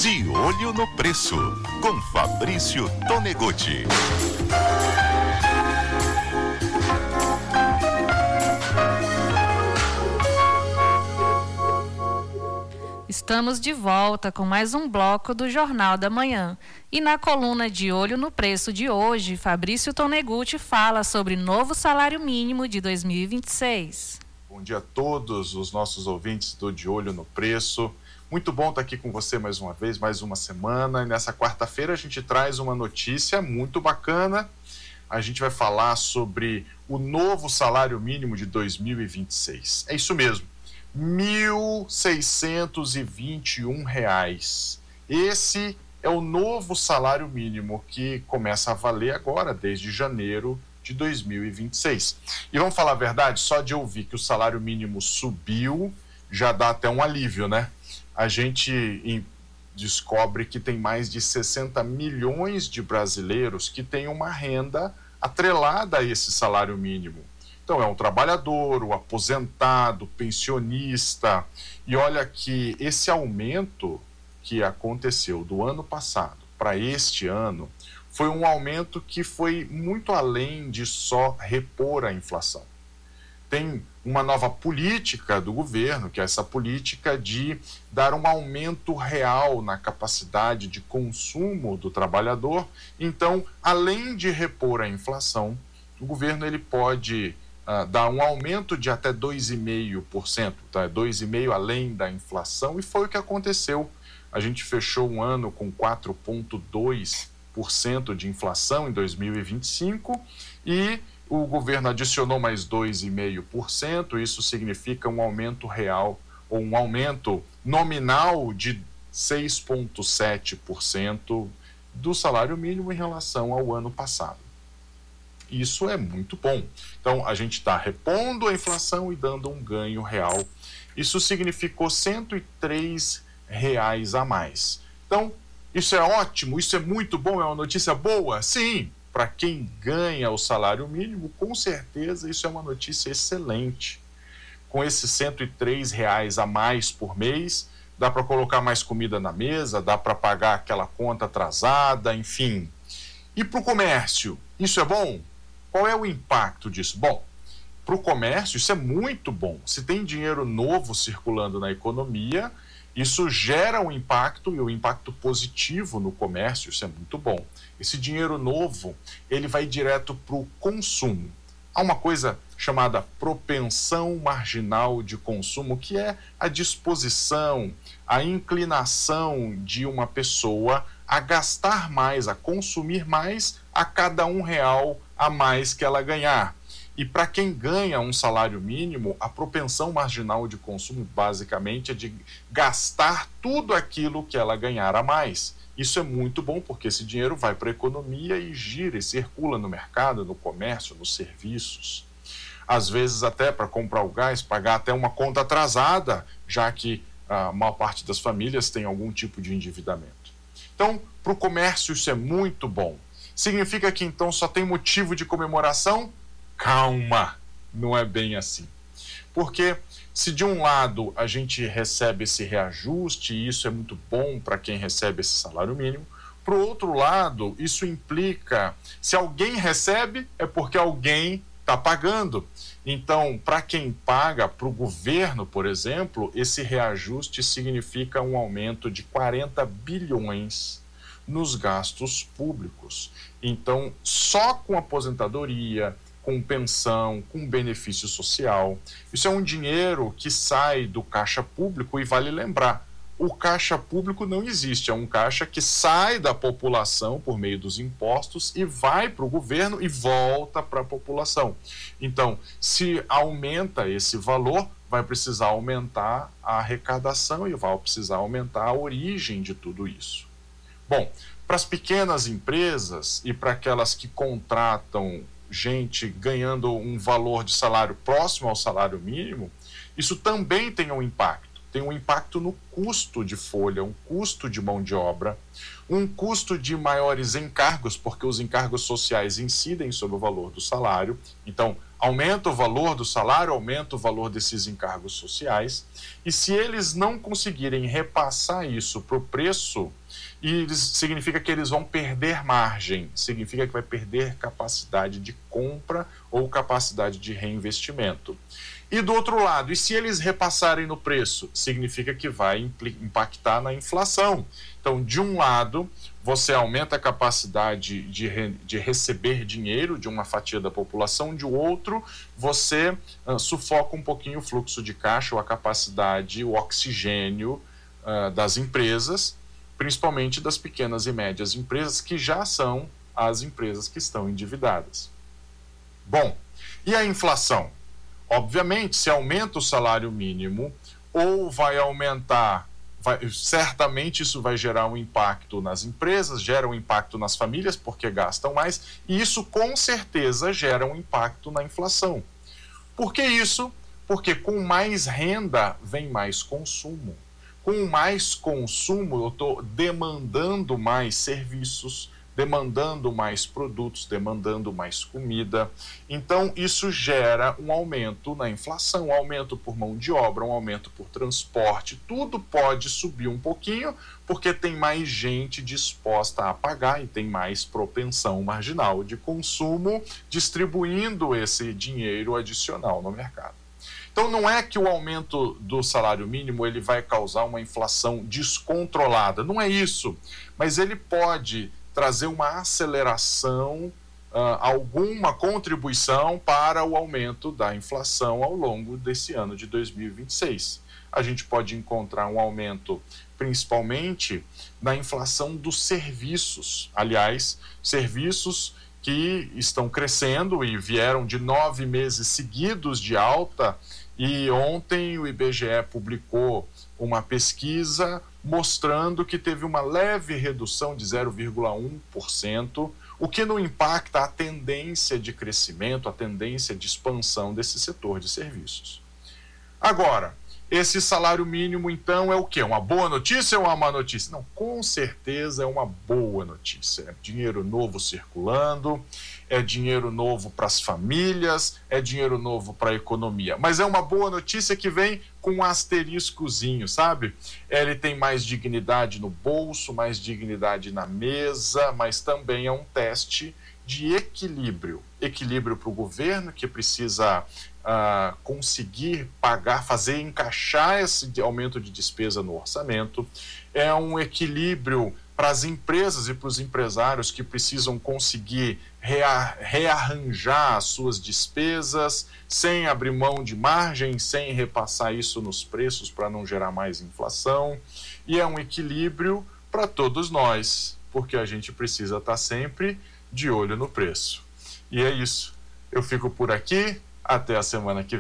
De Olho no Preço, com Fabrício Tonegotti. Estamos de volta com mais um bloco do Jornal da Manhã. E na coluna De Olho no Preço de hoje, Fabrício Tonegotti fala sobre novo salário mínimo de 2026. Bom dia a todos os nossos ouvintes do De Olho no Preço. Muito bom estar aqui com você mais uma vez, mais uma semana. E nessa quarta-feira a gente traz uma notícia muito bacana. A gente vai falar sobre o novo salário mínimo de 2026. É isso mesmo. R$ 1.621. Esse é o novo salário mínimo que começa a valer agora, desde janeiro de 2026. E vamos falar a verdade, só de ouvir que o salário mínimo subiu, já dá até um alívio, né? A gente descobre que tem mais de 60 milhões de brasileiros que têm uma renda atrelada a esse salário mínimo. Então, é um trabalhador, o aposentado, pensionista. E olha que esse aumento que aconteceu do ano passado para este ano foi um aumento que foi muito além de só repor a inflação. Tem uma nova política do governo, que é essa política de dar um aumento real na capacidade de consumo do trabalhador. Então, além de repor a inflação, o governo ele pode dar um aumento de até 2,5%, tá? 2,5% além da inflação, e foi o que aconteceu. A gente fechou um ano com 4,2% de inflação em 2025 e o governo adicionou mais 2,5%, isso significa um aumento real, ou um aumento nominal de 6,7% do salário mínimo em relação ao ano passado. Isso é muito bom. Então, a gente está repondo a inflação e dando um ganho real. Isso significou R$ 103 a mais. Então, isso é ótimo, isso é muito bom, é uma notícia boa? Sim, para quem ganha o salário mínimo, com certeza isso é uma notícia excelente. Com esses R$ 103 a mais por mês, dá para colocar mais comida na mesa, dá para pagar aquela conta atrasada, enfim. E para o comércio, isso é bom? Qual é o impacto disso? Bom, para o comércio isso é muito bom. Se tem dinheiro novo circulando na economia, isso gera um impacto, e o impacto positivo no comércio, isso é muito bom. Esse dinheiro novo, ele vai direto para o consumo. Há uma coisa chamada propensão marginal de consumo, que é a disposição, a inclinação de uma pessoa a gastar mais, a consumir mais a cada R$ 1 a mais que ela ganhar. E para quem ganha um salário mínimo, a propensão marginal de consumo basicamente é de gastar tudo aquilo que ela ganhar a mais. Isso é muito bom porque esse dinheiro vai para a economia e gira e circula no mercado, no comércio, nos serviços. Às vezes até para comprar o gás, pagar até uma conta atrasada, já que a maior parte das famílias tem algum tipo de endividamento. Então, para o comércio isso é muito bom. Significa que então só tem motivo de comemoração? Calma, não é bem assim. Porque se de um lado a gente recebe esse reajuste, e isso é muito bom para quem recebe esse salário mínimo, para o outro lado, isso implica, se alguém recebe, é porque alguém está pagando. Então, para quem paga, para o governo, por exemplo, esse reajuste significa um aumento de 40 bilhões nos gastos públicos. Então, só com aposentadoria, com pensão, com benefício social, isso é um dinheiro que sai do caixa público. E vale lembrar, o caixa público não existe, é um caixa que sai da população por meio dos impostos e vai para o governo e volta para a população. Então, se aumenta esse valor, vai precisar aumentar a arrecadação e vai precisar aumentar a origem de tudo isso. Bom, para as pequenas empresas e para aquelas que contratam gente ganhando um valor de salário próximo ao salário mínimo, isso também tem um impacto. Tem um impacto no custo de folha, um custo de mão de obra, um custo de maiores encargos, porque os encargos sociais incidem sobre o valor do salário. Então, aumenta o valor do salário, aumenta o valor desses encargos sociais, e se eles não conseguirem repassar isso para o preço, significa que eles vão perder margem, significa que vai perder capacidade de compra ou capacidade de reinvestimento. E do outro lado, e se eles repassarem no preço, significa que vai impactar na inflação. Então, de um lado, você aumenta a capacidade de receber dinheiro de uma fatia da população, de outro, você sufoca um pouquinho o fluxo de caixa, ou a capacidade, o oxigênio das empresas, principalmente das pequenas e médias empresas, que já são as empresas que estão endividadas. Bom, e a inflação? Obviamente, se aumenta o salário mínimo, ou vai aumentar, certamente isso vai gerar um impacto nas empresas, gera um impacto nas famílias, porque gastam mais, e isso com certeza gera um impacto na inflação. Por que isso? Porque com mais renda vem mais consumo. Com mais consumo, eu estou demandando mais serviços, demandando mais produtos, demandando mais comida. Então, isso gera um aumento na inflação, um aumento por mão de obra, um aumento por transporte. Tudo pode subir um pouquinho, porque tem mais gente disposta a pagar e tem mais propensão marginal de consumo, distribuindo esse dinheiro adicional no mercado. Então, não é que o aumento do salário mínimo ele vai causar uma inflação descontrolada, não é isso, mas ele pode trazer uma aceleração, alguma contribuição para o aumento da inflação ao longo desse ano de 2026. A gente pode encontrar um aumento, principalmente, na inflação dos serviços. Aliás, serviços que estão crescendo e vieram de 9 meses seguidos de alta, e ontem o IBGE publicou uma pesquisa mostrando que teve uma leve redução de 0,1%, o que não impacta a tendência de crescimento, a tendência de expansão desse setor de serviços. Agora, esse salário mínimo, então, é o quê? Uma boa notícia ou uma má notícia? Não, com certeza é uma boa notícia. É dinheiro novo circulando, é dinheiro novo para as famílias, é dinheiro novo para a economia. Mas é uma boa notícia que vem com um asteriscozinho, sabe? Ele tem mais dignidade no bolso, mais dignidade na mesa, mas também é um teste de equilíbrio. Equilíbrio para o governo, que precisa conseguir pagar, fazer encaixar esse aumento de despesa no orçamento. É um equilíbrio para as empresas e para os empresários que precisam conseguir rearranjar as suas despesas sem abrir mão de margem, sem repassar isso nos preços para não gerar mais inflação. E é um equilíbrio para todos nós, porque a gente precisa estar sempre de olho no preço. E é isso. Eu fico por aqui. Até a semana que vem.